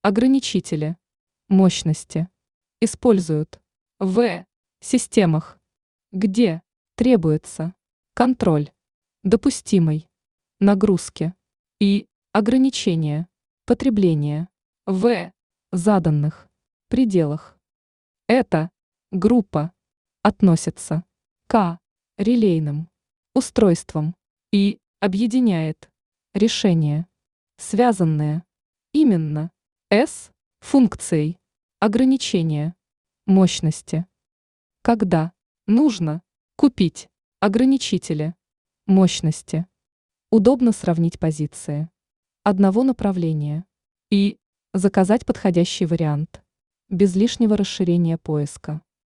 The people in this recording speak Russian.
ограничители мощности используют в системах, где требуется контроль допустимой нагрузки и ограничение потребления в заданных пределах. Эта группа относится к релейным устройствам и объединяет решения, связанные именно с функцией ограничения мощности. Когда нужно купить ограничители мощности, удобно сравнить позиции одного направления и заказать подходящий вариант без лишнего расширения поиска.